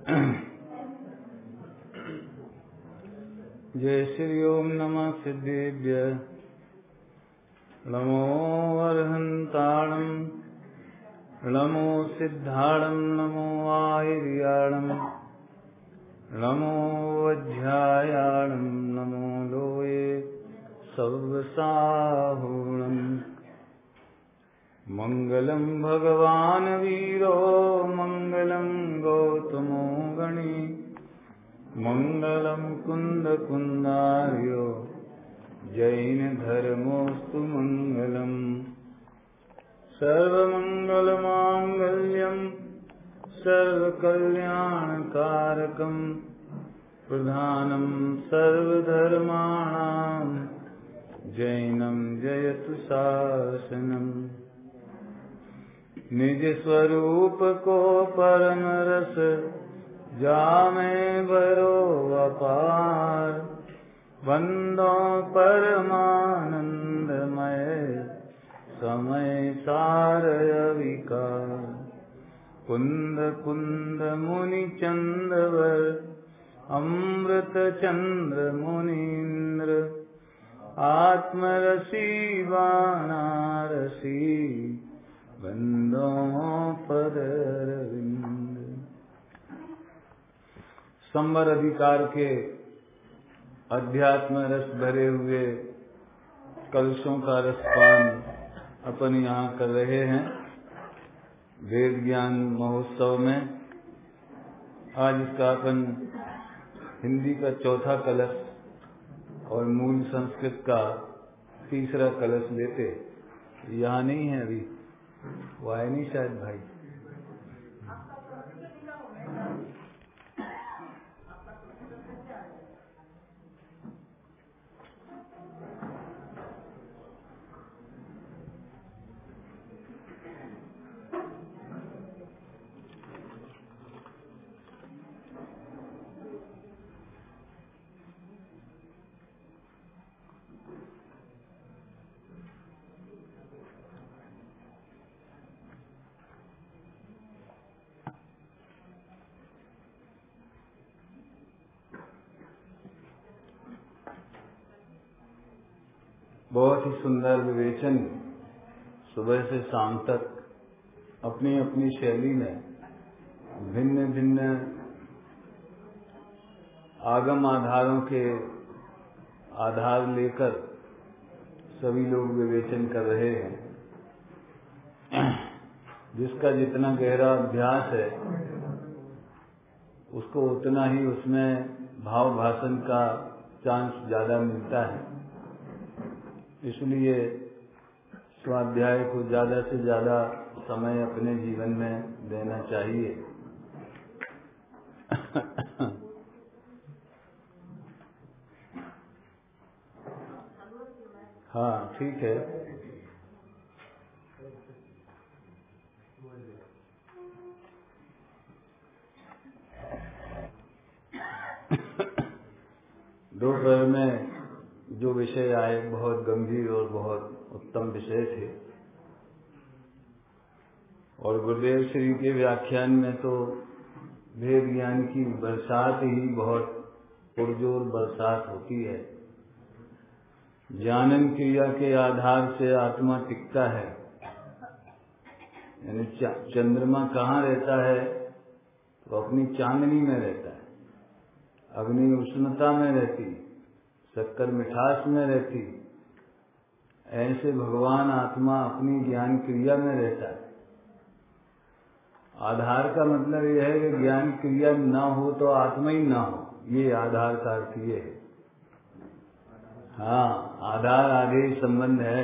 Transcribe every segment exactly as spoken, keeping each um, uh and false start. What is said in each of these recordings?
जय श्री ओम नमः सिद्धेभ्य नमो अर्हन्ताणं नमो सिद्धाणं नमो आयर्याणं नमो वज्रायाणं नमो लोये सर्वसाहुणम् मंगलम भगवान वीरो मंगलम गौतमो गणी मंगलम कुंद कुंदार्यो जैन धर्मोस्तु मंगलम सर्वमंगल मांगल्यम सर्वकल्याणकारकम प्रधानम सर्वधर्माणां जैनम जयतु शासनम। निज स्वरूप को परम रस जामे भरो अपार वंदो परमानंदमय समय सारय विकार। कुंद कुंद मुनि चंद्रवर अमृत चंद्र मुनीन्द्र आत्मरसी वानारसी बंदो पदरविंद। संवर अधिकार के अध्यात्म रस भरे हुए कलशों का रसपान अपन यहाँ कर रहे हैं वेद ज्ञान महोत्सव में। आज इसका अपन हिंदी का चौथा कलश और मूल संस्कृत का तीसरा कलश लेते। यहाँ नहीं है अभी, वो आए नहीं शायद भाई। बहुत ही सुंदर विवेचन सुबह से शाम तक अपनी अपनी शैली में भिन्न भिन्न आगम आधारों के आधार लेकर सभी लोग विवेचन कर रहे हैं। जिसका जितना गहरा अभ्यास है उसको उतना ही उसमें भाव भाषण का चांस ज्यादा मिलता है। इसलिए स्वाध्याय को ज्यादा से ज्यादा समय अपने जीवन में देना चाहिए। हाँ ठीक है। दोपहर में जो विषय आए बहुत गंभीर और बहुत उत्तम विषय थे और गुरुदेव श्री के व्याख्यान में तो वेद ज्ञान की बरसात ही बहुत पुरजोर बरसात होती है। जानन क्रिया के आधार से आत्मा टिकता है। यानी चंद्रमा कहाँ रहता है तो अपनी चांदनी में रहता है, अग्नि उष्णता में रहती, शक्कर मिठास में रहती। ऐसे भगवान आत्मा अपनी ज्ञान क्रिया में रहता है। आधार का मतलब यह है कि ज्ञान क्रिया न हो तो आत्मा ही न हो, ये आधार का अर्थ ये है। हाँ, आधार आगे संबंध है।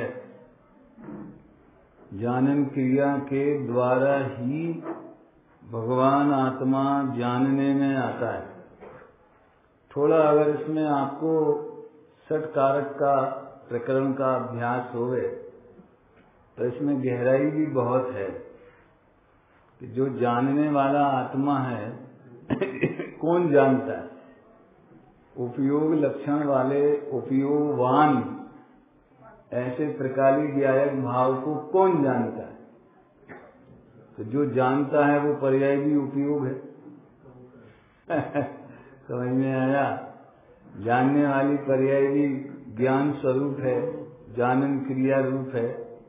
जानन क्रिया के द्वारा ही भगवान आत्मा जानने में आता है। थोड़ा अगर इसमें आपको सट कारक का प्रकरण का अभ्यास होवे तो इसमें गहराई भी बहुत है कि जो जानने वाला आत्मा है कौन जानता है। उपयोग लक्षण वाले उपयोगवान ऐसे प्रकाली व्यायक भाव को कौन जानता है। तो जो जानता है वो पर्याय भी उपयोग है। समझ में आया? जानने वाली पर्याय भी ज्ञान स्वरूप है, जानन क्रिया रूप है।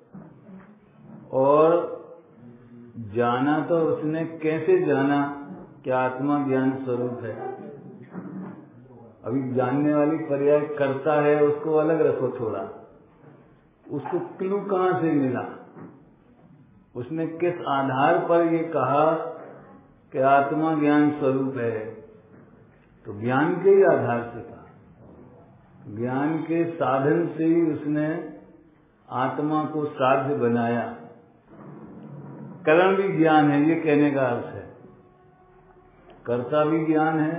और जाना तो उसने कैसे जाना कि आत्मा ज्ञान स्वरूप है। अभी जानने वाली पर्याय करता है, उसको अलग रखो थोड़ा। उसको क्लू कहाँ से मिला, उसने किस आधार पर ये कहा कि आत्मा ज्ञान स्वरूप है? तो ज्ञान के ही आधार से कहा, ज्ञान के साधन से ही उसने आत्मा को साध्य बनाया। कर्म भी ज्ञान है, ये कहने का अर्थ है। कर्ता भी ज्ञान है।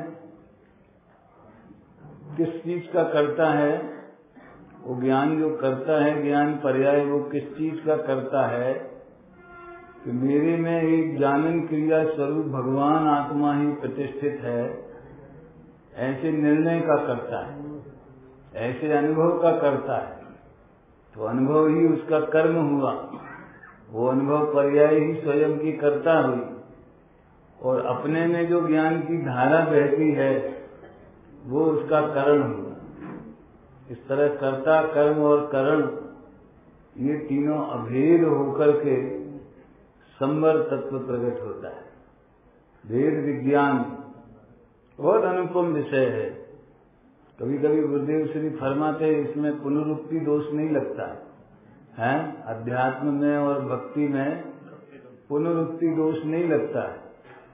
किस चीज का करता है? वो ज्ञान जो करता है, ज्ञान पर्याय, वो किस चीज का करता है कि मेरे में एक जानन क्रिया स्वरूप भगवान आत्मा ही प्रतिष्ठित है, ऐसे निर्णय का करता है, ऐसे अनुभव का करता है। तो अनुभव ही उसका कर्म हुआ, वो अनुभव पर्याय ही स्वयं की कर्ता हुई। और अपने में जो ज्ञान की धारा बहती है वो उसका करण हुआ। इस तरह कर्ता, कर्म और करण, ये तीनों अभेद होकर के संवर तत्व प्रकट होता है। वेद विज्ञान बहुत अनुपम विषय है। कभी कभी गुरुदेव श्री फरमाते इसमें पुनरुक्ति दोष नहीं लगता है, हैं? अध्यात्म में और भक्ति में पुनरुक्ति दोष नहीं लगता है।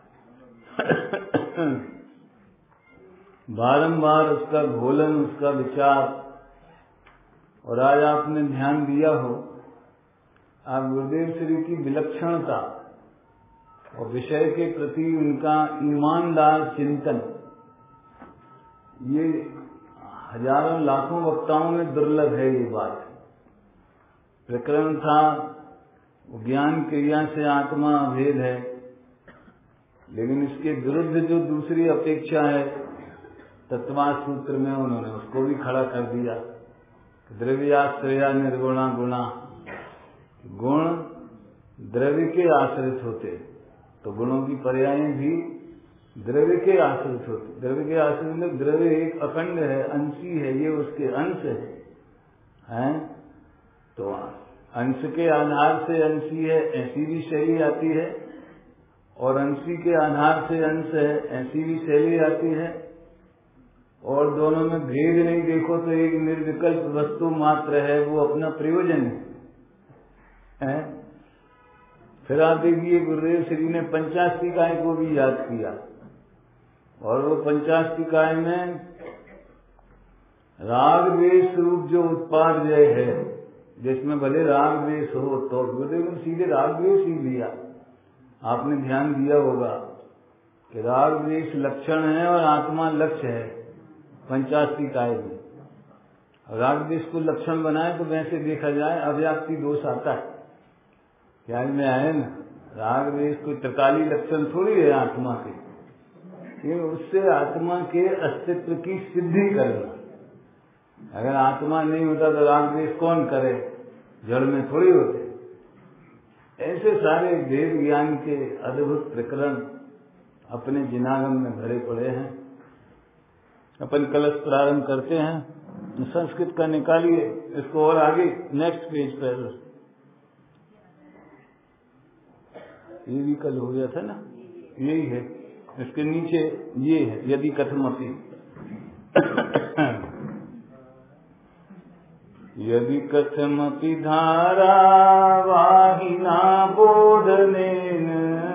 बारंबार उसका घोलन, उसका विचार। और आज आपने ध्यान दिया हो, आप गुरुदेव श्री की विलक्षणता और विषय के प्रति उनका ईमानदार चिंतन, ये हजारों लाखों वक्ताओं में दुर्लभ है। ये बात प्रकरण था ज्ञान क्रिया से आत्मा अभेद है, लेकिन इसके विरुद्ध जो दूसरी अपेक्षा है तत्वास सूत्र में उन्होंने उसको भी खड़ा कर दिया। द्रव्याश्रया निर्गुणा गुणा, गुण द्रव्य के आश्रित होते, तो गुणों की पर्यायें भी द्रव्य के आश्रित होते। द्रव्य के आश्रित में द्रव्य एक अखंड है, अंशी है, ये उसके अंश है, हैं? तो अंश के आधार से अंशी है, ऐसी भी शैली आती है। और अंशी के आधार से अंश है, ऐसी भी शैली आती है। और दोनों में भेद नहीं देखो तो एक निर्विकल्प वस्तु मात्र है, वो अपना प्रयोजन है। फिर आप देखिए गुरुदेव श्री ने पंचास्तिकाय को भी याद किया, और वो पंचास्तिकाय में राग द्वेष रूप जो उत्पादय है, जिसमें भले राग द्वेष हो, तो गुरुदेव ने सीधे राग द्वेष ही लिया। आपने ध्यान दिया होगा कि राग द्वेष लक्षण है और आत्मा लक्ष्य है पंचास्तिकाय में। राग द्वेष को लक्षण बनाए तो वैसे देखा जाए अव्याप्ति दोष आता है, ख्याल में आए ना। राग द्वेष कोई त्रिकाली लक्षण थोड़ी है आत्मा के, ये उससे आत्मा के अस्तित्व की सिद्धि करना। अगर आत्मा नहीं होता तो राग द्वेष कौन करे, जड़ में थोड़ी होते। ऐसे सारे वेद ज्ञान के अद्भुत प्रकरण अपने जिनागम में भरे पड़े हैं। अपन कलश प्रारंभ करते हैं। संस्कृत का निकालिए इसको, और आगे नेक्स्ट पेज पर, ये भी कल हो गया था ना, यही है। इसके नीचे ये है, यदि कथमपि यदि कथमपि धारा वाहिना बोधनेन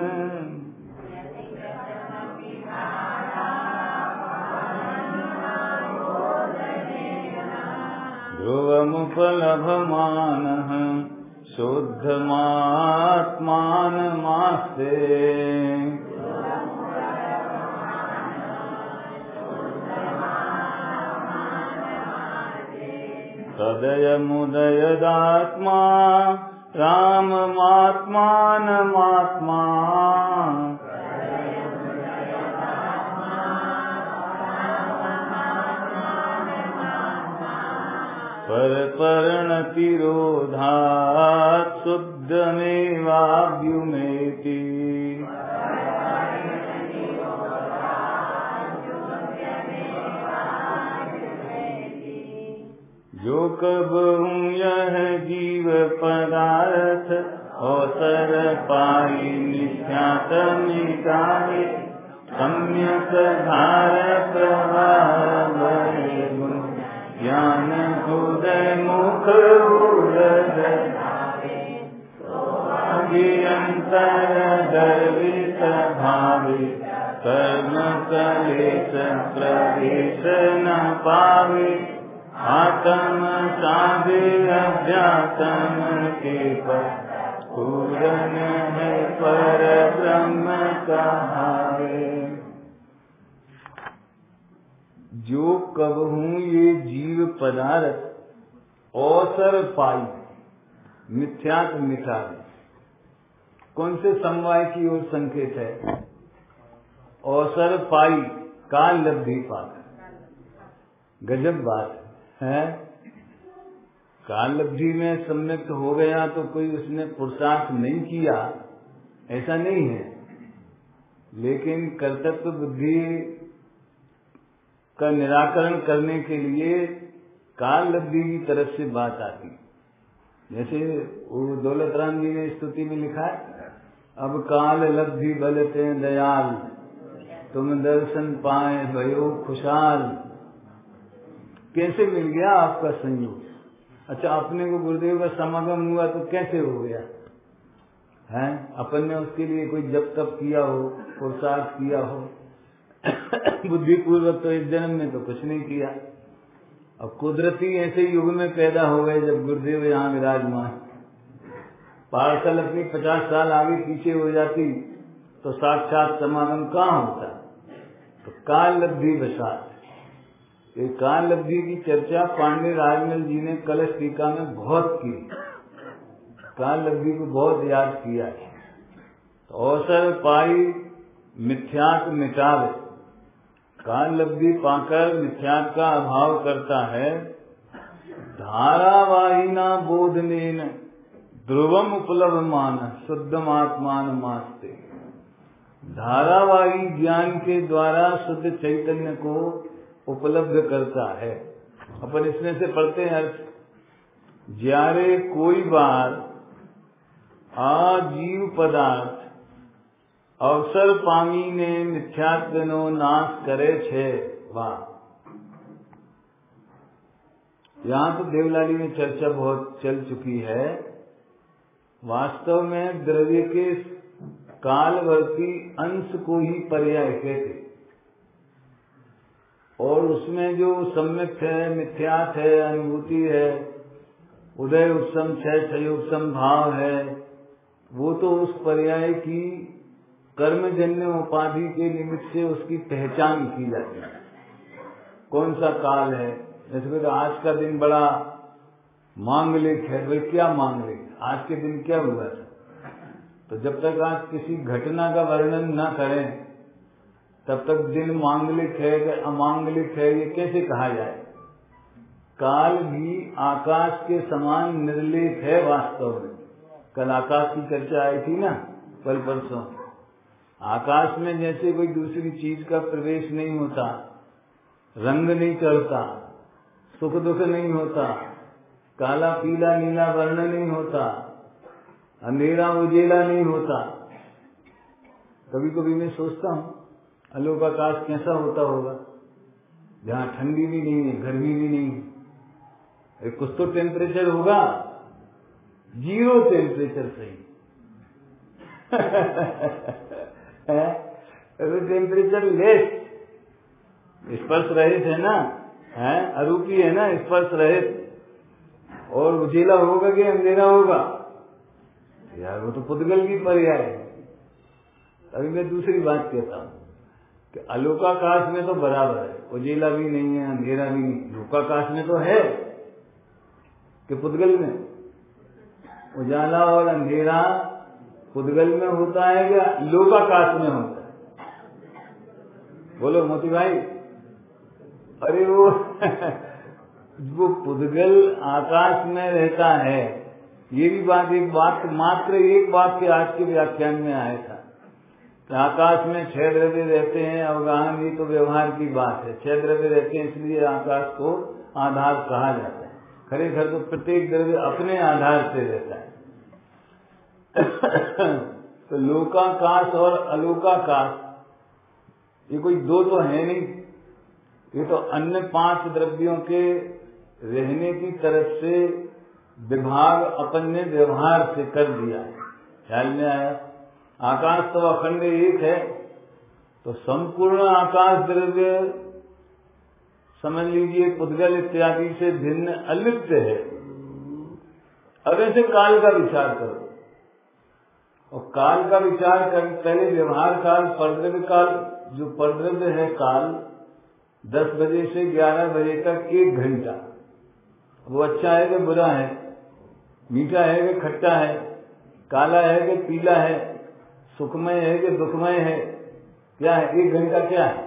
ध्रुवमुपलभमानः शुद्धमात्मानमास्ते तदयमुदयदात्मा राममात्मानमात्मा परपरणतिरोधात् शुद्धमेवाभ्युमेति जो कब हूँ यह जीव पदार्थ अवसर पाई निख्यात मिटाए सम्यक धार प्रवाह गुण ज्ञान हृदय मुख अंतर गर्वित भावे कर्म कलेश प्रवेश न पावे आत्म साधे अध्यात्म के पर पूरन है पर ब्रह्म कहावे। जो कब हूँ ये जीव पदार्थ अवसर पाई मिथ्यात मिटावे। कौन से समवाय की ओर संकेत है? अवसर पाई काल लब्धि पाकर। गजब बात है। काल लब्धि में सम्मिलित हो गया तो कोई उसने पुरुषार्थ नहीं किया ऐसा नहीं है, लेकिन कर्तव्य बुद्धि का निराकरण करने के लिए काल लब्धि की तरफ से बात आती। जैसे वो दौलत राम जी ने स्तुति में लिखा है, अब काल लब्धि बलते दयाल तुम दर्शन पाए भयो खुशहाल। कैसे मिल गया आपका संयोग? अच्छा, अपने को गुरुदेव का समागम हुआ तो कैसे हो गया है? अपन ने उसके लिए कोई जप तप किया हो, पुरुषार्थ किया हो बुद्धि पूर्वक तो इस जन्म में तो कुछ नहीं किया। अब कुदरती ऐसे युग में पैदा हो गए जब गुरुदेव यहाँ विराजमान। पार्सल अपनी पचास साल आगे पीछे हो जाती तो साक्षात समागम कहाँ होता? तो काल लब्धि बसात। ये काल लब्धि की चर्चा पांडे राजमल जी ने कलश टीका में बहुत की। काल लब्धि को बहुत याद किया है। तो अवसर पाई मिथ्यात मिटावे। काल लब्धि पाकर मिथ्यात का अभाव करता है। धारावाहिना बोधनेन ध्रुवम उपलब्ध मान शुद्धम आत्मान मास्ते। धारावाही ज्ञान के द्वारा शुद्ध चैतन्य को उपलब्ध करता है। अपन इसमें से पढ़ते हैं अर्थ, ज्यारे कोई बार आजीव पदार्थ अवसर पामी ने मिथ्यात्वनो नाश करे छे। वाह, यहाँ तो देवलाली में चर्चा बहुत चल चुकी है। वास्तव में द्रव्य के कालवर्ती अंश को ही पर्याय कहते, और उसमें जो सम्यक है, मिथ्यात है, अनुभूति है, उदय उपसम छय छयोपसम भाव है, वो तो उस पर्याय की कर्मजन्य उपाधि के निमित्त से उसकी पहचान की जाती है। कौन सा काल है? जैसे तो आज का दिन बड़ा मांगलिक है। भाई क्या मांगलिक? आज के दिन क्या हुआ था? तो जब तक आज किसी घटना का वर्णन न करें तब तक दिन मांगलिक है कि अमांगलिक है ये कैसे कहा जाए? काल भी आकाश के समान निर्लेप है वास्तव में। कल आकाश की चर्चा आई थी ना, कल परसों। आकाश में जैसे कोई दूसरी चीज का प्रवेश नहीं होता, रंग नहीं चढ़ता, सुख दुख नहीं होता, काला पीला नीला वर्ण नहीं होता, अंधेरा उजेला नहीं होता। कभी कभी मैं सोचता हूँ अलोकाकाश कैसा होता होगा, जहाँ ठंडी भी नहीं है, गर्मी भी नहीं है। कुछ तो टेम्परेचर होगा, जीरो टेम्परेचर सही टेम्परेचर लेस, स्पर्श रहित है ना, है अरूपी है ना, स्पर्श रहित। और उजेला होगा कि अंधेरा होगा यार, वो तो पुद्गल की पर्याय है। अभी मैं दूसरी बात कहता हूँ कि अलोकाकाश में तो बराबर है, उजेला भी नहीं है, अंधेरा भी नहीं। लोकाकाश में तो है कि पुद्गल में उजाला और अंधेरा पुद्गल में होता है क्या लोकाकाश में होता है? बोलो मोती भाई। अरे वो वो पुद्गल आकाश में रहता है। ये भी बात एक बात मात्र एक बात के आज के व्याख्यान में आया था कि आकाश में छह द्रव्य रहते हैं। अवगाहन भी तो व्यवहार की बात है, छह द्रव्य रहते हैं इसलिए आकाश को आधार कहा जाता है। खरेखर तो प्रत्येक द्रव्य अपने आधार से रहता है। तो लोकाकाश और अलोकाकाश ये कोई दो तो है नहीं, ये तो अन्य पांच द्रव्यों के रहने की तरफ से विभाग अपन ने व्यवहार से कर दिया है। ख्याल में आया? आकाश तो अखंड एक है, तो संपूर्ण आकाश द्रव्य समझ लीजिए पुद्गल इत्यादि से भिन्न अलिप्त है। अब ऐसे काल का विचार करो, और काल का विचार कर पहले व्यवहार काल, परद्रव्य काल, जो परद्रव्य है काल दस बजे से ग्यारह बजे तक एक घंटा, वो अच्छा है कि बुरा है, मीठा है कि खट्टा है, काला है कि पीला है, सुखमय है कि दुखमय है, क्या है? एक घंटा क्या है?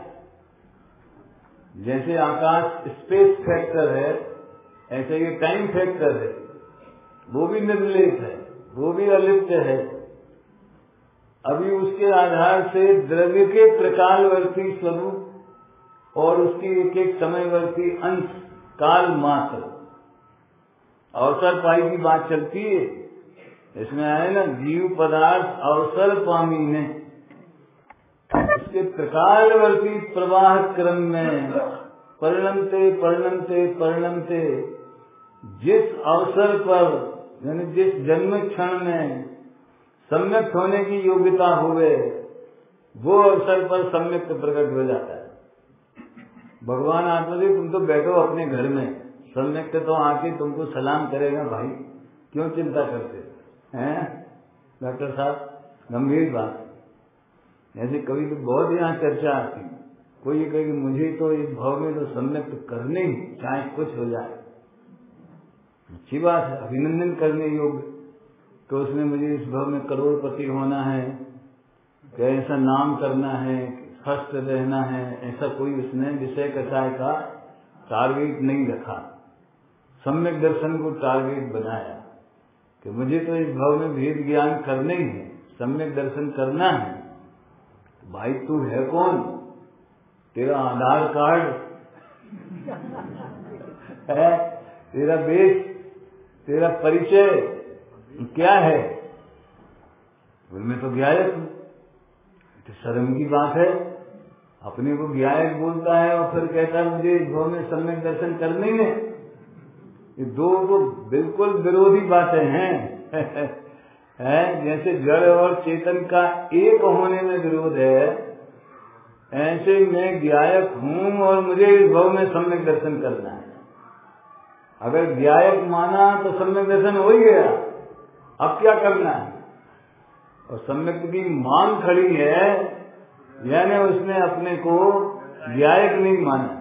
जैसे आकाश स्पेस फैक्टर है, ऐसे ये टाइम फैक्टर है, वो भी निर्लेप है, वो भी अलिप्त है। अभी उसके आधार से द्रव्य के प्रकालवर्ती स्वरूप और उसकी एक एक समयवर्ती अंश काल मात्र अवसर पाई की बात चलती है। इसमें आए ना, जीव पदार्थ अवसर पामी ने, इसके प्रकालवर्ती प्रवाह क्रम में परिणमते परिणमते परिणमते जिस अवसर पर, यानी जिस जन्म क्षण में सम्यक होने की योग्यता हुए, वो अवसर पर सम्यक प्रकट हो जाता है। भगवान आत्मदेव, तुम तो बैठो अपने घर में, सम्यक तो आके तुमको सलाम करेगा, भाई क्यों चिंता करते हैं डॉक्टर साहब? गंभीर बात। ऐसे कभी तो बहुत यहाँ चर्चा आती, कोई ये कहे कि मुझे तो इस भाव में तो सम्यक तो करने ही, चाहे कुछ हो जाए। अच्छी बात है, अभिनंदन करने योग्य। तो उसमें मुझे इस भाव में करोड़पति होना है, कि ऐसा नाम करना है, फर्स्ट रहना है, ऐसा कोई उसने विषय कथाय का टारगेट नहीं रखा। सम्यक दर्शन को टारगेट बनाया कि मुझे तो इस भाव में भेद ज्ञान करने ही है, सम्यक दर्शन करना है। तो भाई तू है कौन? तेरा आधार कार्ड है, तेरा बेस, तेरा परिचय क्या है? मैं तो ज्ञायक हूँ। तो शर्म की बात है, अपने को ज्ञायक बोलता है और फिर कहता है मुझे इस भाव में सम्यक दर्शन करने में। ये दो तो बिल्कुल विरोधी बातें हैं। है जैसे जड़ और चेतन का एक होने में विरोध है, ऐसे मैं ज्ञायक हूँ और मुझे इस भाव में सम्यक दर्शन करना है। अगर ज्ञायक माना तो सम्यक दर्शन हो ही गया, अब क्या करना है? और सम्यक की मांग खड़ी है, यानी उसने अपने को ज्ञायक नहीं माना।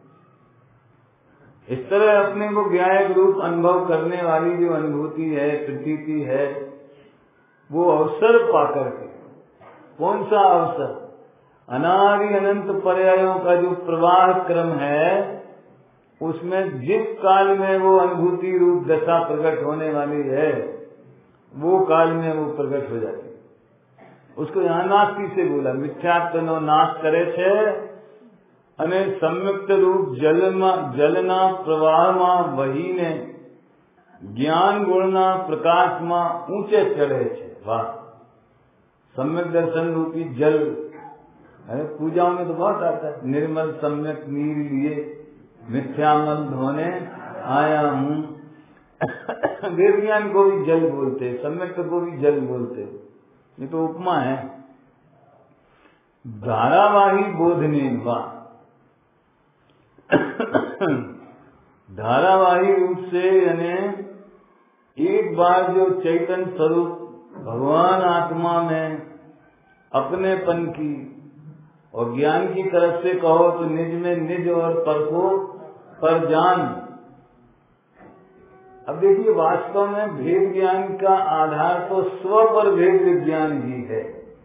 इस तरह अपने को ज्ञायक रूप अनुभव करने वाली जो अनुभूति है, प्रतीति है, वो अवसर पाकर के, कौन सा अवसर? अनादि अनंत पर्यायों का जो प्रवाह क्रम है, उसमें जिस काल में वो अनुभूति रूप दशा प्रकट होने वाली है, वो काल में वो प्रकट हो जाती है। उसको यहाँ नास्ती से बोला, मिथ्यात्व नो नाश करे छे अने संयुक्त रूप जलमा जलना प्रवाहमा वहीने ज्ञान गुणना प्रकाशमा ऊंचे चढ़े छे। वाह! सम्यक दर्शन रूपी जल, अरे पूजाओं में तो बहुत आता है, निर्मल सम्यक नीर लिए मिथ्यामल धोने आया हूँ। वेद ज्ञान को भी जल बोलते, सम्यक को भी जल बोलते। ये तो उपमा है। धारावाही बोधने, वाह! धारावाही रूप से, यानी एक बार जो चैतन्य स्वरूप भगवान आत्मा में अपनेपन की और ज्ञान की तरफ से कहो तो निज में निज और पर को पर जान। अब देखिए, वास्तव में भेद ज्ञान का आधार तो स्व पर भेद विज्ञान ही है।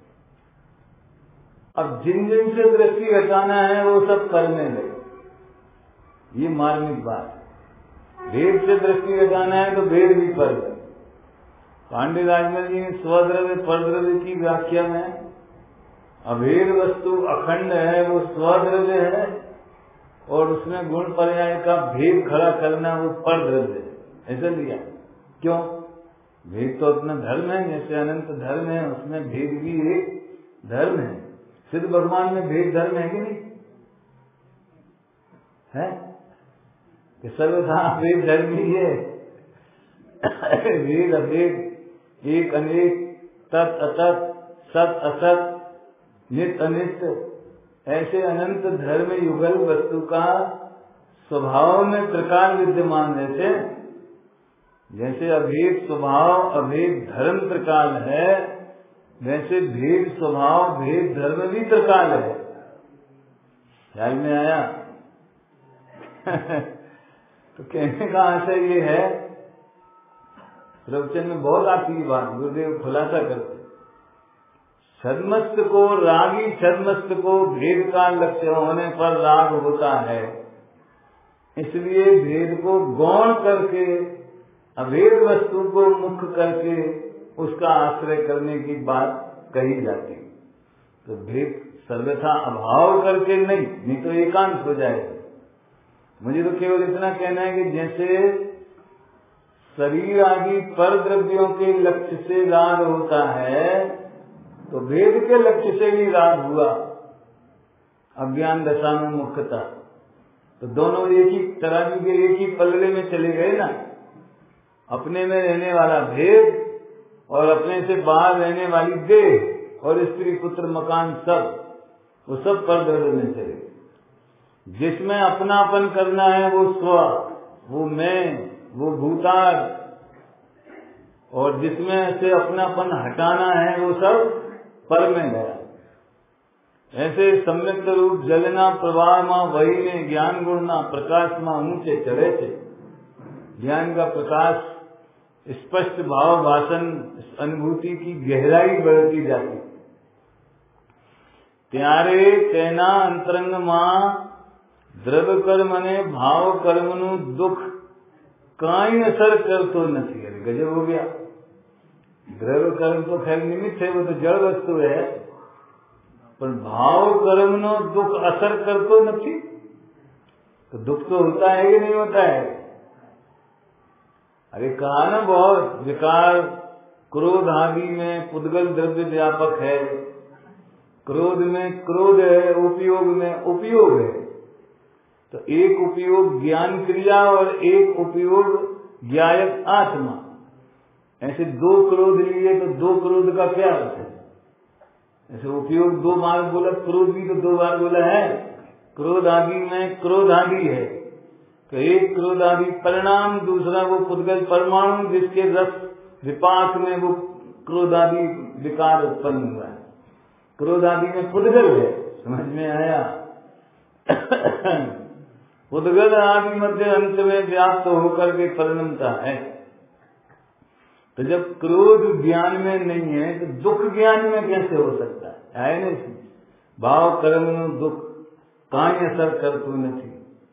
अब जिन जिन से दृष्टि हटाना है वो सब करने लगे, ये मार्मिक बात है। भेद से दृष्टि हटाना है तो भेद भी पर गए। पांडे राजमल जी ने स्वद्रव्य परद्रव्य की व्याख्या में अभेद वस्तु अखंड है, वो स्वद्रव्य है, और उसमें गुण पर्याय का भेद खड़ा करना वो पर द्रव्य है, ऐसे लिया। क्यों? भेद तो अपना धर्म है, जैसे अनंत धर्म है उसमें भेद भी एक धर्म है। सिद्ध भगवान में भेद धर्म है कि नहीं है? कि सर्वथा भेद धर्म ही है। भेद अभेद, एक अनेक, तत् अतत्, सत असत, नित्य अनित्य, ऐसे अनंत धर्म युगल वस्तु का स्वभाव में प्रकार विद्यमान रहते। जैसे अभेद स्वभाव अभेद धर्म प्रकार है, वैसे भेद स्वभाव भेद धर्म भी प्रकार है। ख्याल में आया? तो कहने का आशय ये है, प्रवचन में बहुत आती है बात, गुरुदेव खुलासा करते। छद्मस्त को रागी छद्मस्त को भेद का लक्ष्य होने पर राग होता है, इसलिए भेद को गौण करके अभेद वस्तु को मुख्य करके उसका आश्रय करने की बात कही जाती। तो भेद सर्वथा अभाव करके नहीं, नहीं तो एकांत हो जाएगा। मुझे तो केवल इतना कहना है कि जैसे शरीर आदि पर द्रव्यों के लक्ष्य से राग होता है, तो भेद के लक्ष्य से भी राग हुआ अज्ञान दशा में मुख्यतः। तो दोनों एक ही तराजू के एक ही पल्ले में चले गए ना। अपने में रहने वाला भेद और अपने से बाहर रहने वाली देह और स्त्री पुत्र मकान सब, वो सब पर द्रव्य में चले। जिसमें अपनापन करना है वो स्व, वो मैं, वो भूतार, और जिसमें से अपनापन हटाना है वो सब पर में गया। ऐसे सम्यक रूप जलना प्रवाह मां वही ने ज्ञान गुणना प्रकाश मां ऊंचे चढ़े थे। ज्ञान का प्रकाश स्पष्ट भाव भाषण अनुभूति की गहराई बढ़ती जाती। त्यारे तेना अंतरंग मां द्रव्य कर्म ने भाव कर्म नु दुख काई असर करतो नहीं। अरे गजब हो गया। द्रव्य कर्म तो खैर निमित्त है, वो तो जड़ वस्तु है, पर भाव कर्म नो दुख असर करतो नहीं। तो दुख तो होता है कि नहीं होता है? अरे कहा ना बहुत विकार क्रोध आदि में पुद्गल द्रव्य व्यापक है। क्रोध में क्रोध है, उपयोग में उपयोग है। तो एक उपयोग ज्ञान क्रिया और एक उपयोग ज्ञायक आत्मा, ऐसे दो क्रोध लिए तो दो क्रोध का क्या अर्थ है? ऐसे उपयोग दो बार बोला, क्रोध भी तो दो बार बोला है। क्रोध आदि में क्रोध आदि है, तो एक क्रोध आदि परिणाम, दूसरा वो पुद्गल परमाणु जिसके रस विपाक में वो क्रोध आदि विकार उत्पन्न हुआ है। क्रोध आदि में पुद्गल है, समझ में आया? पुद्गल आदि मध्य अंत में व्याप्त होकर के परिणमता है। तो जब क्रोध ज्ञान में नहीं है तो दुख ज्ञान में कैसे हो सकता है? है नहीं। भाव कर्म दुख काई असर करतु नहीं।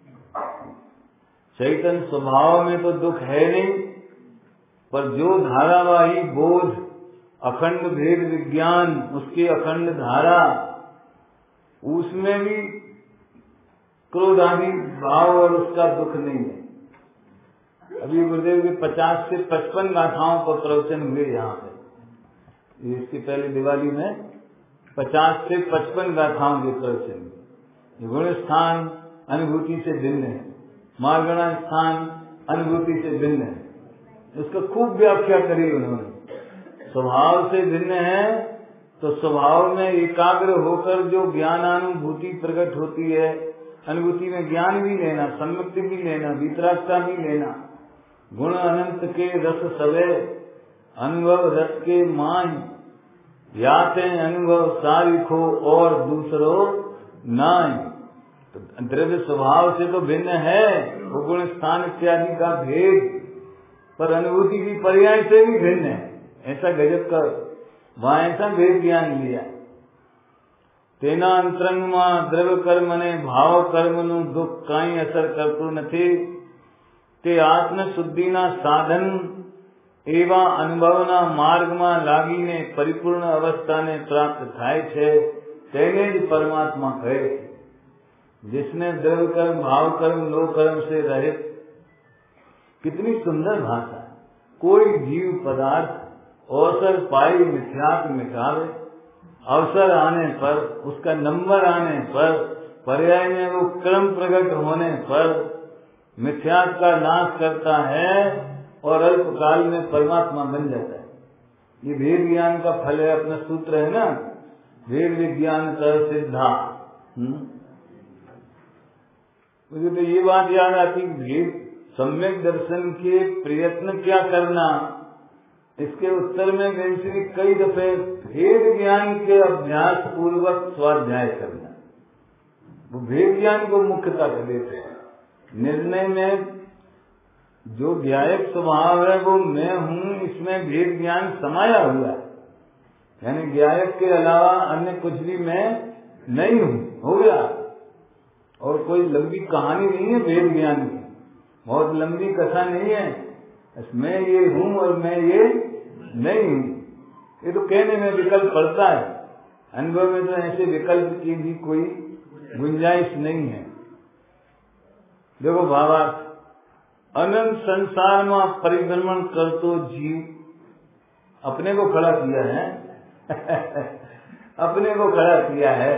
चैतन्य स्वभाव में तो दुख है नहीं, पर जो धारावाही बोध अखंड भेद विज्ञान उसकी अखंड धारा, उसमें भी क्रोध आदि भाव और उसका दुख नहीं है। अभी गुरुदेव के पचास से पचपन गाथाओं पर प्रवचन हुए यहाँ पे। इसकी पहले दिवाली में पचास से पचपन गाथाओं के प्रवचन। गुण स्थान अनुभूति से भिन्न है, मार्गणा स्थान अनुभूति से भिन्न है। उसका खूब व्याख्या करी उन्होंने। स्वभाव से भिन्न है तो स्वभाव में एकाग्र होकर जो ज्ञानानुभूति प्रकट होती है, अनुभूति में ज्ञान भी लेना, सम्मुक्ति भी लेना, वितरागता भी लेना। गुण अनंत के रस सवे अनुभव रस के मान, याते अनुभव सारिखो और दूसरो नाय। तो द्रव्य स्वभाव से तो भिन्न है, वो गुण स्थान इत्यादि का भेद, पर अनुभूति की पर्याय से भी भिन्न है। ऐसा गजब का वहां ऐसा भेद ज्ञान लिया। तेना अंतरंग मां द्रव्य कर्म ने भाव कर्म नु दुख काई असर करतु नहीं। ते आत्म शुद्धि ना साधन एवं अनुभवना मार्ग में लागीने परिपूर्ण अवस्था ने प्राप्त थाय छे, તેને જ પરમાત્મા કહે છે। जिसने द्रव्य कर्म, भाव कर्म, लोक कर्म से रहित, कितनी सुंदर भाषा। कोई जीव पदार्थ अवसर पाई मिथ्यात्व मिटावे, अवसर आने पर, उसका नंबर आने पर, पर्याय में वो क्रम प्रकट होने पर मिथ्यात्व का नाश करता है और अल्पकाल में परमात्मा बन जाता है। ये वेद ज्ञान का फल है। अपना सूत्र है ना, वेद विज्ञान कर सिद्धा। मुझे तो ये बात याद आती, वेद सम्यक दर्शन के प्रयत्न क्या करना, इसके उत्तर में वैसे कई दफे भेद ज्ञान के अभ्यास पूर्वक स्वाध्याय करना, वो भेद ज्ञान को मुख्यता कर देते हैं। निर्णय में जो ज्ञायक स्वभाव है वो मैं हूँ, इसमें भेद ज्ञान समाया हुआ है। यानी ज्ञायक के अलावा अन्य कुछ भी मैं नहीं हूँ, हो गया। और कोई लंबी कहानी नहीं है वेद ज्ञान की, बहुत लंबी कथा नहीं है। मैं ये हूँ और मैं ये नहीं हूँ, ये तो कहने में विकल्प पड़ता है, अनुभव में तो ऐसे विकल्प की भी कोई गुंजाइश नहीं है। देखो भावार्थ, अनंत संसार में परिभ्रमण कर तो जीव अपने को खड़ा किया है अपने को खड़ा किया है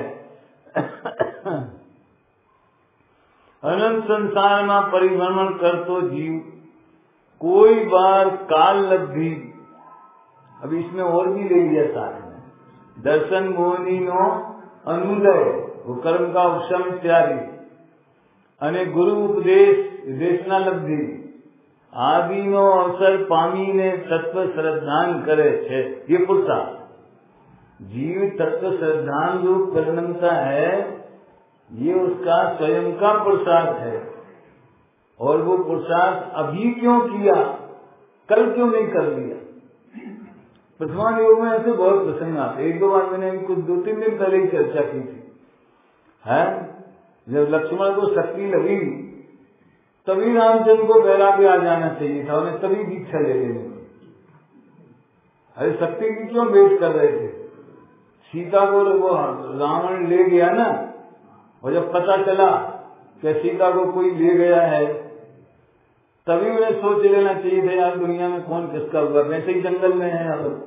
अनंत संसार में परिभ्रमण कर तो जीव कोई बार काल लब्धि, अब इसमें और भी ले लिया साथ में, दर्शन मोहनी नो अनुदय, वो कर्म का उपशम इत्यादि, अने गुरु उपदेश देशना लब्धि आदि नो अवसर पामी ने तत्व श्रद्धान करे छे। ये पुरुषार्थ जीव तत्व श्रद्धान रूप परिणमता है, ये उसका स्वयं का पुरुषार्थ है। और वो पुरुषार्थ अभी क्यों किया, कल क्यों नहीं कर लिया। प्रथमा योग में ऐसे बहुत प्रसंग आते, एक दो बार मैंने कुछ दो तीन दिन पहले ही चर्चा की थी, है जब लक्ष्मण को शक्ति लगी तभी रामचंद्र को वैराग्य आ जाना चाहिए था, उन्हें तभी दीक्षा ले लेनी थी। अरे शक्ति की क्यों वेट कर रहे थे। सीता को वो रावण ले गया ना, और जब पता चला कि सीता को कोई ले गया है, तभी उन्हें सोच लेना चाहिए था यार दुनिया में कौन किसका हुआ, वैसे ही जंगल में है अब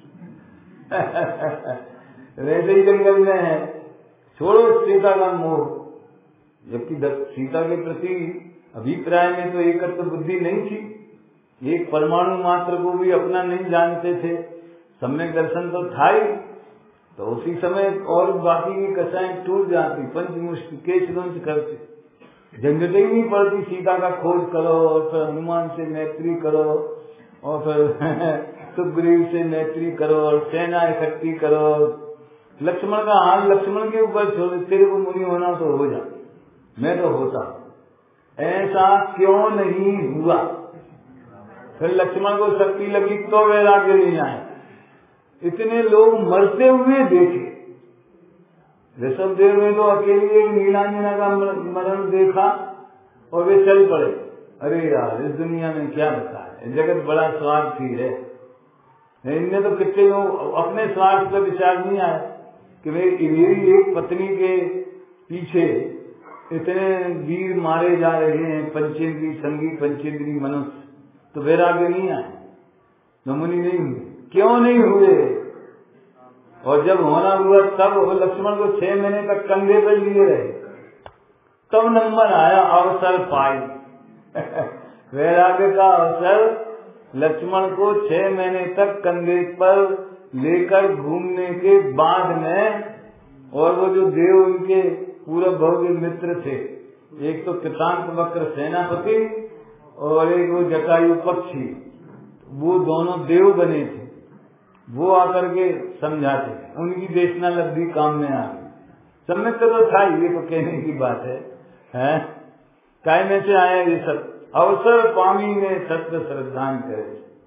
वैसे ही जंगल में है, छोड़ो सीता का मोह। जबकि सीता के प्रति अभिप्राय में तो एकत्र बुद्धि नहीं थी, एक परमाणु मात्र को भी अपना नहीं जानते थे, सम्यक दर्शन तो था ही। तो उसी समय और बाकी की कसाएं टूट जाती, पंचमुष्टि केशदंश करते, झंझट ही नहीं पड़ती। सीता का खोज करो और फिर हनुमान से मैत्री करो और फिर सुग्रीव से मैत्री करो और सेना इकट्ठी करो। लक्ष्मण का हाल लक्ष्मण के ऊपर छोड़, तेरे को मुनि होना तो हो जा, मैं तो होता। ऐसा क्यों नहीं हुआ। फिर लक्ष्मण को शक्ति लगी तो वैराग्य नहीं आए। इतने लोग मरते हुए देखे, ऋषभ देव ने तो अकेले एक नीलांजना का मरण देखा और वे चल पड़े। अरे यार इस दुनिया में क्या बता है, जगत बड़ा स्वार्थी है। इनमें तो कितने लोग अपने स्वार्थ पर विचार नहीं आया कि मेरी एक पत्नी के पीछे इतने वीर मारे जा रहे हैं, पंचेंद्री संगी पंचेंद्री मनुष्य, तो वैराग्य नहीं आए, नमुनी नहीं हुए। क्यों नहीं हुए। और जब होना हुआ तब लक्ष्मण को छह महीने तक कंधे पर लिए रहे, तब नंबर आया, अवसर पाई वैराग्य का अवसर लक्ष्मण को छह महीने तक कंधे पर लेकर घूमने के बाद में। और वो जो देव उनके पूरा भव्य मित्र थे, एक तो कृतांत वक्र सेनापति और एक वो जटायु पक्षी, वो दोनों देव बने थे। वो आकर के समझाते, उनकी देशना लब्धि काम में आ गई। सम्यक तो था, ये तो कहने की बात है, है? काय में से आया ये सब। अवसर पामी में सत्य श्रद्धान करे।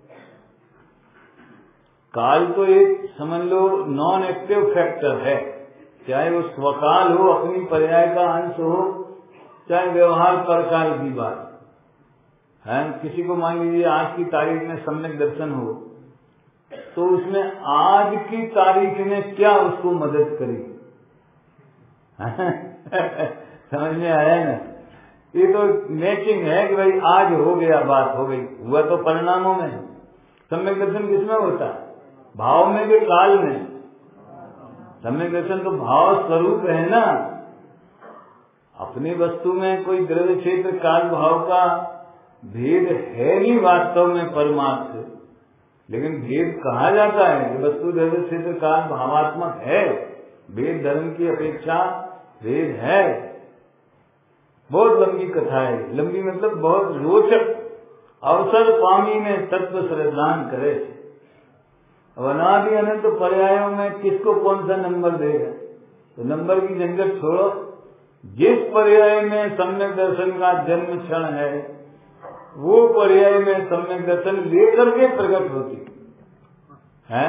काल तो एक समझ लो नॉन एक्टिव फैक्टर है, चाहे वो स्वकाल हो, अपनी पर्याय का अंश हो, चाहे व्यवहार परकाल की बात है। किसी को मान लीजिए आज की तारीख में सम्यक दर्शन हो, तो उसमें आज की तारीख में क्या उसको मदद करी समझ में आया ना? ये तो मैचिंग है कि भाई आज हो गया, बात हो गई। हुआ तो परिणामों में। सम्यक दर्शन किसमें होता है? भाव में कि काल में? सम्यक दर्शन तो भाव स्वरूप है ना। अपनी वस्तु में कोई द्रव्य क्षेत्र काल भाव का भेद है नहीं वास्तव में परमार्थ, लेकिन भेद कहा जाता है कि वस्तु द्रव्य क्षेत्र काल भावात्मक है। भेद धर्म की अपेक्षा भेद है। बहुत लंबी कथा है, लंबी मतलब बहुत रोचक। अवसर पामी में तत्व श्रद्धान करे। अब अनादि अनंत पर्यायों में किसको कौन सा नंबर देगा? तो नंबर की झंझट छोड़ो। जिस पर्याय में सम्यक दर्शन का जन्म क्षण है, वो पर्याय में सम्यक दर्शन लेकर के प्रकट होती है।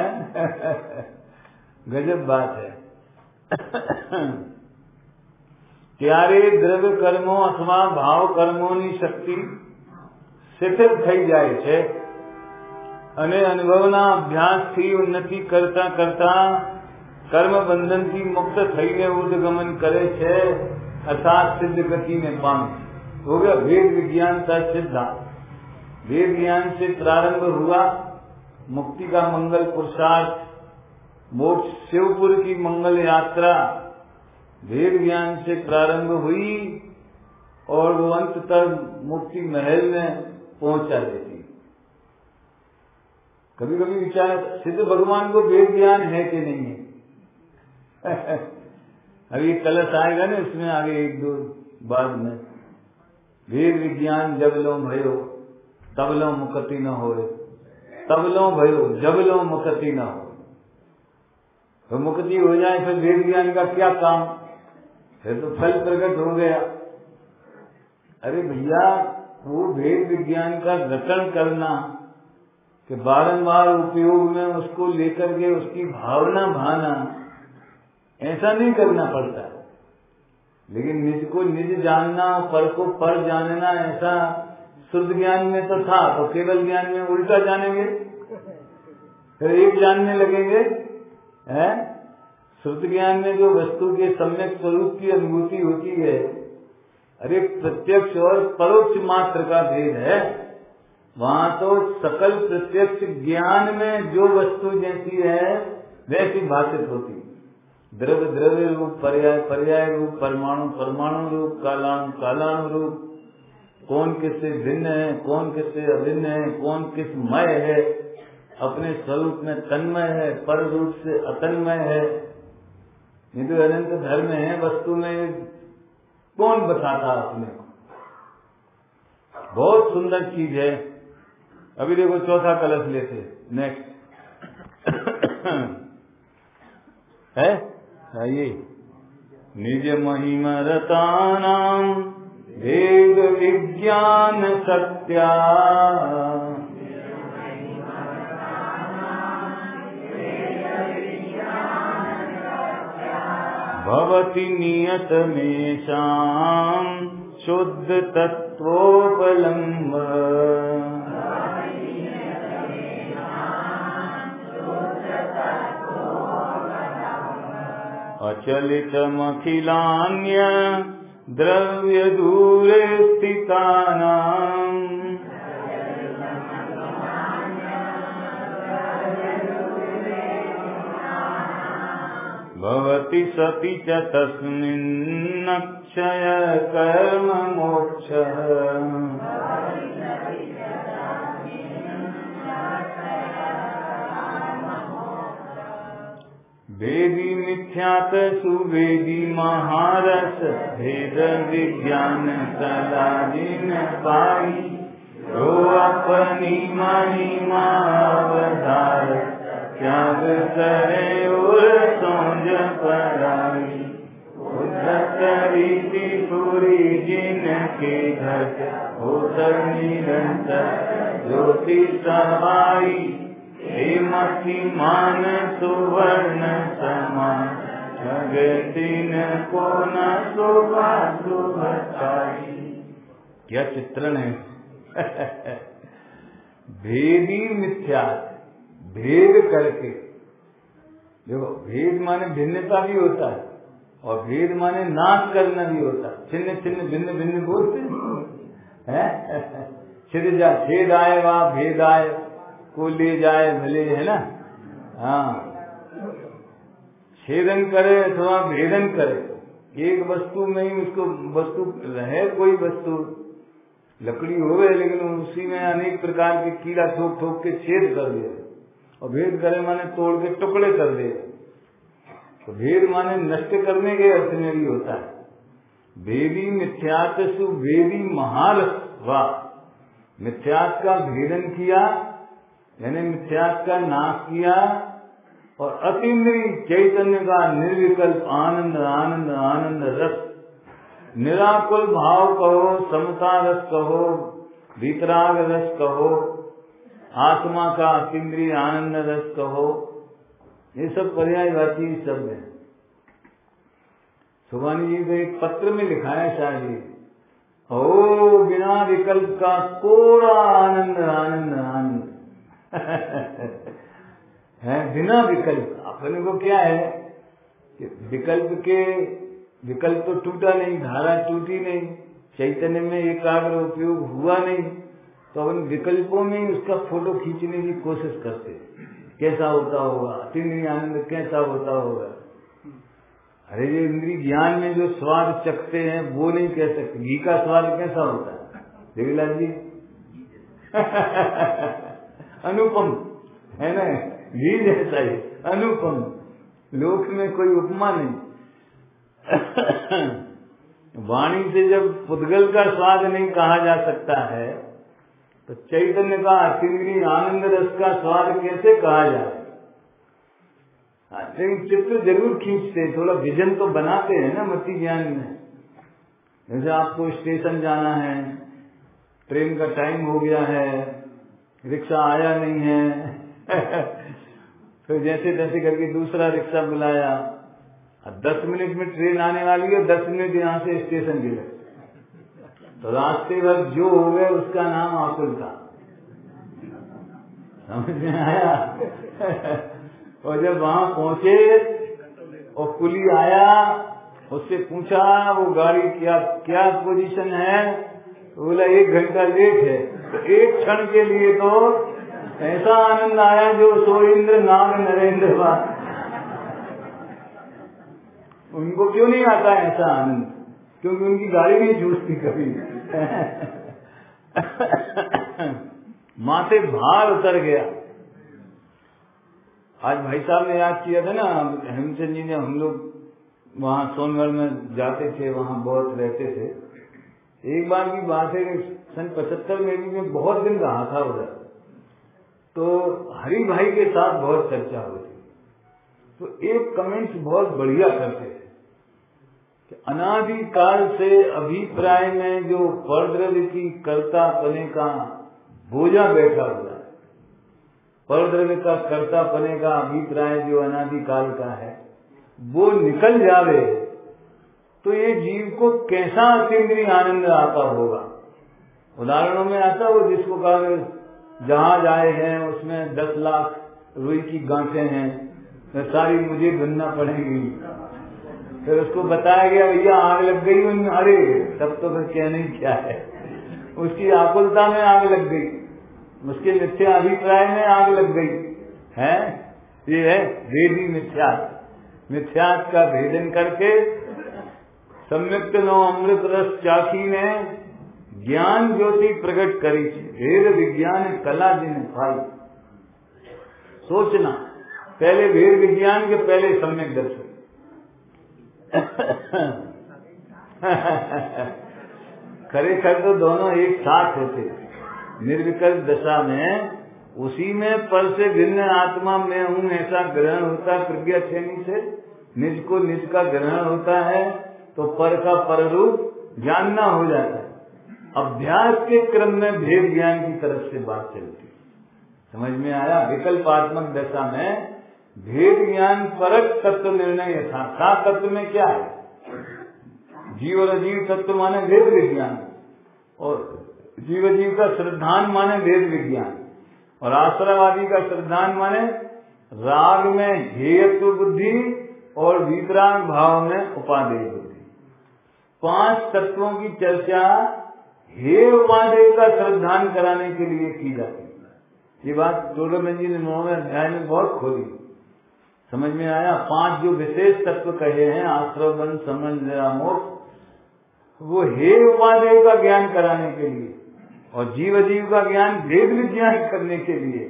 गजब बात है। ત્યારે દ્રવ્ય કર્મો અથવા ભાવ કર્મોની શક્તિ શિથિલ થઈ જાય છે અને અનુભવના અભ્યાસથી ઉન્નતિ કરતા કરતા કર્મ બંધનથી મુક્ત થઈને ઉર્ધગમન કરે છે, अर्थात सिद्ध गति में पानी हो गया। वेद विज्ञान का सिद्धांत। वेद ज्ञान से प्रारंभ हुआ मुक्ति का मंगल पुरुषार्थ, मोक्ष शिवपुर की मंगल यात्रा वेद ज्ञान से प्रारंभ हुई और वो अंत तक मुक्ति महल में पहुंचा देती। कभी कभी विचार, सिद्ध भगवान को वेद ज्ञान है कि नहीं है? अभी कलश आएगा ना, इसमें आगे एक दो बाद में वेद विज्ञान जब लो भयो तब लो मुक्ति न हो, तब लो भयो जब लो मुक्ति न हो। तो मुक्ति हो जाए फिर वेद ज्ञान का क्या काम? फिर तो फल प्रकट हो गया। अरे भैया, वो वेद विज्ञान का रटन करना कि बारंबार उपयोग में उसको लेकर के उसकी भावना भाना, ऐसा नहीं करना पड़ता। लेकिन निज को निज जानना, पर को पर जानना, ऐसा शुद्ध ज्ञान में तो था। तो केवल ज्ञान में उल्टा जानेंगे, फिर एक जानने लगेंगे। हैं? शुद्ध ज्ञान में जो वस्तु के सम्यक स्वरूप की अनुभूति होती है, अरे प्रत्यक्ष और परोक्ष मात्र का भेद है। वहाँ तो सकल प्रत्यक्ष ज्ञान में जो वस्तु जैसी है वैसी भाषित होती। द्रव्य द्रव्य रूप, पर्याय पर्याय रूप, परमाणु परमाणु रूप, कालाणु कालाणु रूप, कौन किससे भिन्न है, कौन किससे अभिन्न है, कौन किस मय है, अपने स्वरूप में तन्मय है, पर रूप से अतन्मय है। ये तो अनंत धर्म है। वस्तु में कौन बताता अपने को? बहुत सुंदर चीज है। अभी देखो चौथा कलश लेते, नेक्स्ट है आइए। निज महिमा रतानाम वेद विज्ञान सत्या, भवति नियत मेषाम शुद्ध तत्वोपलम्ब, अचलितमखिलान्य द्रव्य दूरे स्थितानाम्, भवति सति च तस्मिन्नक्षय कर्म मोक्षः, वेदी मिथ्यात सुवेदी महारस, भेद विज्ञान सलाजिन पाई, रो अपनी महिमा अवतार, त्याग करे और सोज पराई, उद्धत रीति पूरी जिनके घट, होतर निरंतर ज्योति समाई, हेमति मान सुवर्ण समान, जगतिन को न शोभा सुभताई। क्या चित्रण है। भेदी मिथ्या, भेद करके। देखो भेद माने भिन्नता भी होता है, और भेद माने नाश करना भी होता है। छिन्न छिन्न भिन्न भिन्न बोलते हैं, छिद जा छेद आए वहाँ भेद आए, को ले जाए भले, है ना। हाँ, छेदन करे अथवा भेदन करे, एक वस्तु में ही उसको वस्तु रहे, कोई वस्तु लकड़ी हो गए लेकिन उसी में अनेक प्रकार के कीड़ा ठोक ठोक के छेद कर दे, और भेद करे माने तोड़ के टुकड़े कर दे। तो भेद माने नष्ट करने के अर्थ में भी होता है। भेदी मिथ्यात्सु भेदी महारस वा, मिथ्यात का भेदन किया यानी मिथ्यात का नाश किया, और अतीन्द्रिय चैतन्य का निर्विकल्प आनंद आनंद आनंद रस, निराकुल भाव कहो, समता रस कहो, वितराग रस कहो, आत्मा का अतीन्द्रिय आनंद रस कहो, ये सब पर्यायवाची शब्द है। सुभानी जी को एक पत्र में लिखा है शायद, ओ बिना विकल्प का कोरा आनंद आनंद आनंद है, बिना विकल्प। अपने को क्या है कि विकल्प के विकल्प तो टूटा नहीं, धारा टूटी नहीं, चैतन्य में एकाग्र उपयोग हुआ नहीं, तो अपन विकल्पों में ही उसका फोटो खींचने की कोशिश करते, कैसा होता होगा, अतीन्द्रिय आनंद कैसा होता होगा। अरे ये इंद्रिय ज्ञान में जो स्वाद चखते हैं वो नहीं कह सकते, घी का स्वाद कैसा होता है देवीलाल जी अनुपम है ना, घी जैसा ही अनुपम, लोक में कोई उपमा नहीं। वाणी से जब पुद्गल का स्वाद नहीं कहा जा सकता है, तो चैतन्य का अतीन्द्रिय आनंद रस का स्वाद कैसे कहा जाए। लेकिन चित्र जरूर खींचते, थोड़ा विजन तो बनाते हैं ना मति ज्ञान में। जैसे आपको स्टेशन जाना है, ट्रेन का टाइम हो गया है, रिक्शा आया नहीं है तो जैसे तैसे करके दूसरा रिक्शा बुलाया, अब दस मिनट में ट्रेन आने वाली है, दस मिनट यहाँ से स्टेशन गिरे, तो रास्ते भर जो हो गए उसका नाम आकुलता। समझ में आया और जब वहां पहुंचे और कुली आया, उससे पूछा वो गाड़ी क्या क्या पोजीशन है, तो बोला एक घंटा लेट है। तो एक क्षण के लिए तो ऐसा आनंद आया जो सो इंद्र नाग नरेंद्र बा। उनको क्यों नहीं आता ऐसा आनंद, क्योंकि उनकी गाड़ी नहीं छूटती कभी माथे भार उतर गया। आज भाई साहब ने याद किया था ना, हेमचंद जी ने, हम लोग वहाँ सोनगढ़ में जाते थे, वहाँ बहुत रहते थे। एक बार की बात है कि सन पचहत्तर में भी मैं बहुत दिन रहा था उधर, तो हरि भाई के साथ बहुत चर्चा हुई, तो एक कमेंट्स बहुत बढ़िया करते थे कि अनादिकाल से अभिप्राय में जो परद्रव्य की कर्ता पने का बोझा बैठा हुआ है, परद्रव्य का कर्ता पने का अभिप्राय जो अनादिकाल का है वो निकल जावे, तो ये जीव को कैसा अतीन्द्रिय आनंद आता होगा। उदाहरणों में आता वो जिसको कहा जहाज आए हैं, उसमें दस लाख रुई की गांठें हैं, तो सारी मुझे ढूंढना पड़ेगी। फिर उसको बताया गया भैया आग लग गई उनमें, अरे तब तो फिर कहने ही क्या है, उसकी आकुलता में आग लग गई, उसके मिथ्या अभिप्राय में आग लग गई है। ये है भेदी मिथ्या, मिथ्यात का भेदन करके सम्यक्त नो अमृत रस चाखी ने ज्ञान ज्योति प्रकट करी, भेद विज्ञान कला जिन पाई। सोचना, पहले भेद विज्ञान के पहले सम्यक दर्शन खरेखर तो दोनों एक साथ होते। निर्विकल्प दशा में उसी में पर से भिन्न आत्मा में हूँ ऐसा ग्रहण होता है प्रज्ञा श्रेणी से, निज को निज का ग्रहण होता है, तो पर का पर रूप जानना हो जाता है। अभ्यास के क्रम में भेद ज्ञान की तरफ से बात चलती है, समझ में आया। विकल्पात्मक दशा में भेद ज्ञान परक तत्व निर्णय था। था तत्व में क्या है, जीव और अजीव तत्व माने भेद विज्ञान, और जीव जीव का श्रद्धान माने भेद विज्ञान, और आश्रयवादी का श्रद्धान माने राग में हेयत्व बुद्धि और वीतराग भाव में उपादेय होती। पांच तत्वों की चर्चा हे उपादेय का श्रद्धान कराने के लिए की जाती है। ये बात टोडरमल जी ने नौवें अध्याय में बहुत खोली, समझ में आया। पांच जो विशेष तत्व कहे हैं, आश्रव, बंध, समझ, दया, मोक्ष, वो हे उपादेय का ज्ञान कराने के लिए और जीव जीव का ज्ञान भेद विज्ञान करने के लिए।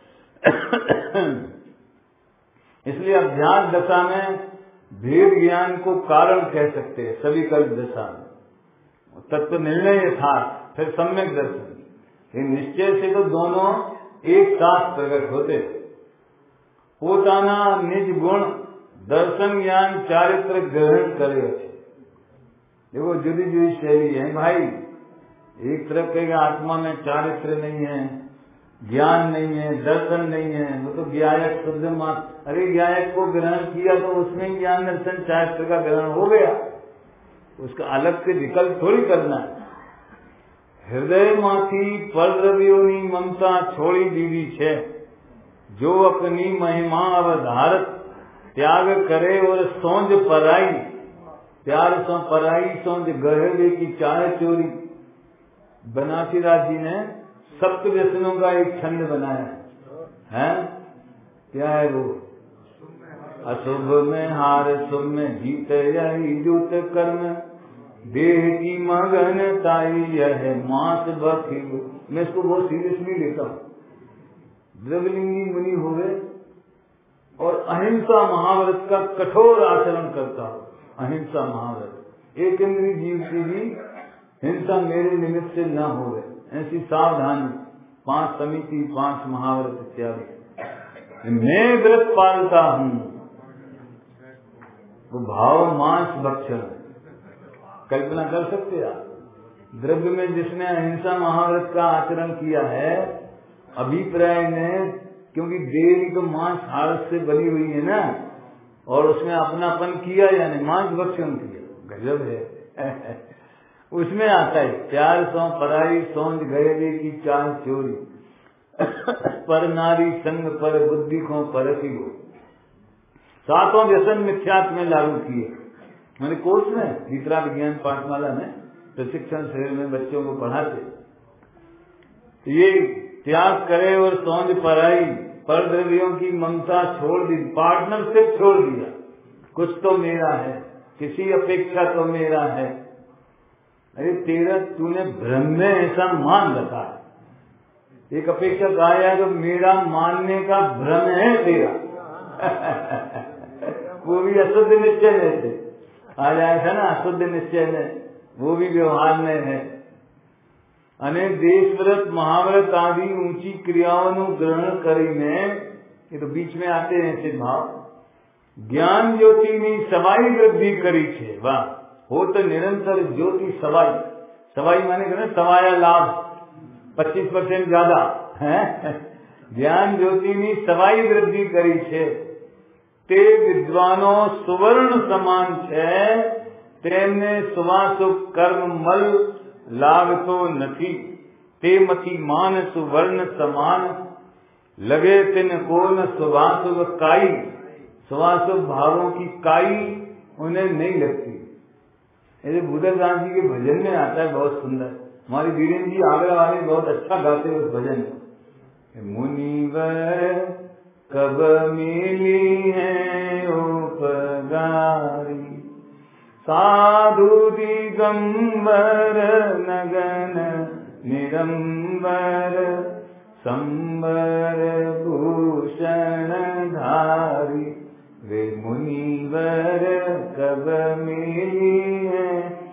इसलिए अभ्यास दशा में भेद ज्ञान को कारण कह सकते हैं, सभी कल्प दशा में तत्व निर्णय यथार्थ, फिर सम्यक दर्शन। निश्चय से तो दोनों एक साथ प्रकट होते। पोताना निज गुण दर्शन ज्ञान चारित्र ग्रहण करे। देखो जुदी जुदी शैली है भाई। एक तरफ कहेगा आत्मा में चारित्र नहीं है, ज्ञान नहीं है, दर्शन नहीं है, वो तो ज्ञायक शुद्ध मात्र। अरे ज्ञायक को ग्रहण किया तो उसमें ज्ञान दर्शन चारित्र का ग्रहण हो गया, उसका अलग से विकल्प थोड़ी करना है। हृदय माथी पर द्रव्योनी ममता छोड़ी दीदी छे, जो अपनी महिमा अवधारत त्याग करे और सौंज पराई। प्यार सौ पराई सौंज गहरे की चाहे चोरी। बनासीदास जी ने सप्त व्यसनों का एक छंद बनाया है। क्या है वो? अशुभ में हार, शुभ में जीत, यही जूत कर्म, देह की मगन ताई यह मास बखी। मैं इसको बहुत सीरियसली लेता हूँ। द्रव्यलिंगी मुनि हुए और अहिंसा महाव्रत का कठोर आचरण करता हो। अहिंसा महाव्रत, एक इंद्रिय जीव की भी हिंसा मेरे निमित्त से न हो, ऐसी सावधानी। पांच समिति, पांच महाव्रत इत्यादि। मैं व्रत पालता हूँ, वो भाव मांस भक्षण। कल्पना कर सकते आप? द्रव्य में जिसने अहिंसा महाव्रत का आचरण किया है, अभिप्राय ने, क्योंकि देवी तो मांस हाड़ से बनी हुई है ना, और उसमें अपनापन किया, यानी मांस भक्षण किया। गजब है। उसमें आता है चार सौ पराई सौंज गए की चार चोरी, पर नारी संग पर बुद्धि को परसी हो। सातों व्यसन मिथ्यात्व में लागू किए। मैंने कोर्स में तीसरा विज्ञान पाठमाला में प्रशिक्षण शहर में बच्चों को पढ़ाते। तो ये त्याग करे और सौंज पराई, पर द्रव्यों की ममता छोड़ दी, पार्टनरशिप छोड़ दिया। कुछ तो मेरा है, किसी अपेक्षा तो मेरा है। अरे तेरा तूने भ्रम में ऐसा मान रखा है। एक अपेक्षा गाया तो मेरा मानने का भ्रम है तेरा। वो भी अशुद्ध निश्चय में से आ जाए था ना, अशुद्ध निश्चय में, वो भी व्यवहार में है। अनेक देश व्रत महाव्रत आदि ऊंची क्रियाओं ग्रहण करी में, ये तो बीच में आते हैं ऐसे भाव। ज्ञान ज्योति में सवाई वृद्धि करी छे। वाह, हो तो निरंतर ज्योति सवाई। सवाई माने कहना सवाया लाभ, पच्चीस परसेंट ज्यादा है। ज्ञान ज्योति में सवाई वृद्धि करी छे, ते विद्वानो सुवर्ण समान छे, तेमने शुभाशुभ कर्म मल लागतो नथी। ते मती मान सुवर्ण समान, लगे तिन को न शुभाशुभ काई। शुभाशुभ भावों की काई उन्हें नहीं लगती। ऐसे बुद्धदास जी के भजन में आता है, बहुत सुंदर। हमारी वीरेंद्र जी आगरा वाले बहुत अच्छा गाते हैं उस भजन में। मुनिवर कब मिली है उपगारी, साधु दिगंबर नगन निरंबर, संबर भूषण धारी। वे मुनिवर कब मिली है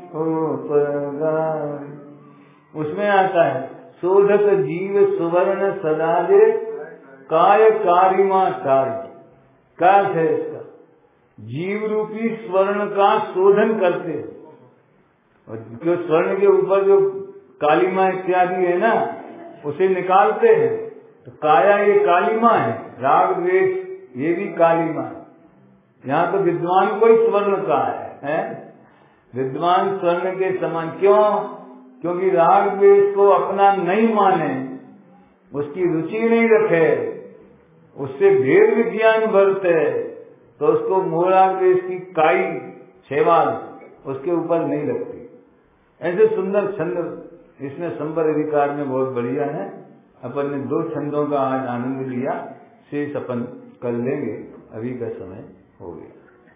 उपगारी। उसमें आता है शोधक जीव सुवर्ण सदाजे, काय कारिमा कार्य। क्या है इसका? जीव रूपी स्वर्ण का शोधन करते, और जो स्वर्ण के ऊपर जो कालिमा इत्यादि है ना, उसे निकालते हैं। तो काया ये कालिमा है, राग द्वेष ये भी कालिमा है। यहाँ तो विद्वान को ही स्वर्ण का है, है? विद्वान स्वर्ण के समान। क्यों? क्योंकि राग द्वेष को अपना नहीं माने, उसकी रुचि नहीं रखे, उससे भेद विज्ञान बरते, तो उसको मोड़ा के इसकी काई छेवाल उसके ऊपर नहीं लगती। ऐसे सुंदर छंद इसमें संवर अधिकार में बहुत बढ़िया है। अपन ने दो छंदों का आज आनंद लिया, शेष अपन कर लेंगे, अभी का समय हो गया।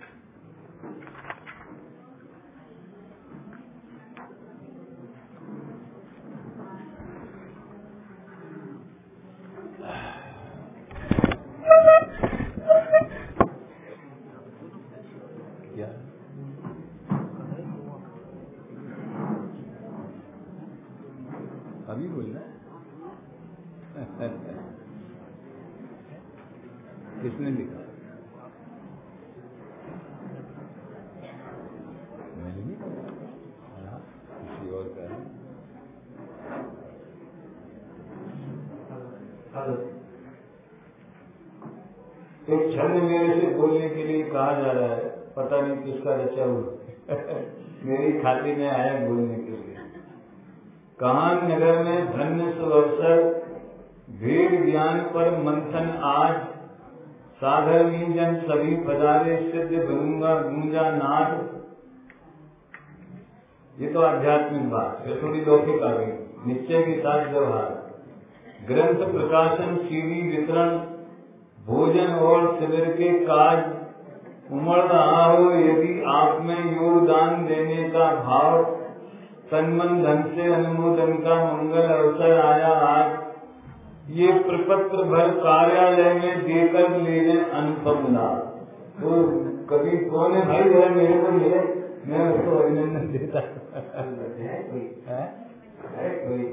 क्या अभी बोलना किसने लिखा? मैंने नहीं कहा, किसी और का है। एक छंद मेरे से बोलने के लिए कहा जा रहा है, पता नहीं किसका रचा हुआ मेरी खाते में आया बोलने के लिए। कान नगर में धन्य सुअवसर, वेद ज्ञान पर मंथन आज, सागर मीजन सभी पधारे, सिद्ध बनूंगा गूंजा नाद। ये तो आध्यात्मिक बात है, थोड़ी लौकिक आ गई। निश्चय के साथ व्यवहार, ग्रंथ प्रकाशन, सीडी वितरण, भोजन और शिविर के काज, उमड़ रहा हो यदि आप में योगदान देने का भाव, तन मन धन से अनुमोदन का मंगल अवसर आया आज। ये प्रपत्र भर कार्यालय में देकर लेने अनुपम लाभ। तो कभी कौन है भाई जरा मेरे को मिले, मैं उसको अभिनंदन देता है कोई है कोई।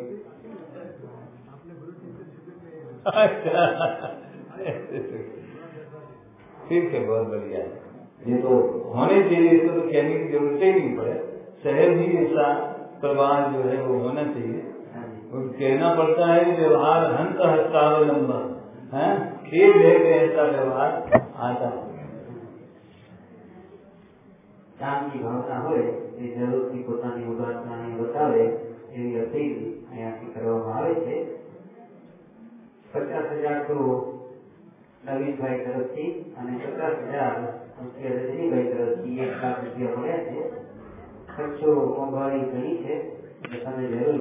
ठीक है, बहुत बढ़िया है। ये तो होने चाहिए, इसको तो कहने की जरूरत ही नहीं पड़े। शहर भी ऐसा प्रवाह जो है वो होना चाहिए। कहना पड़ता है व्यवहार हंत हस्तावलंबन है, खेल है कि ऐसा व्यवहार आता है। કામ ની ભાવના હોય એ જરૂરથી પોતાની ઉદારતાને બતાવે એવી અપીલ અહીંયાથી કરવામાં આવે છે। પચાસ હજાર તો નવીનભાઈ તરફથી અને પચાસ હજાર રજનીભાઈ તરફથી એક લાખ રૂપિયા મળ્યા છે। ખર્ચો મોંઘવારી ઘણી છે, તમે જરૂર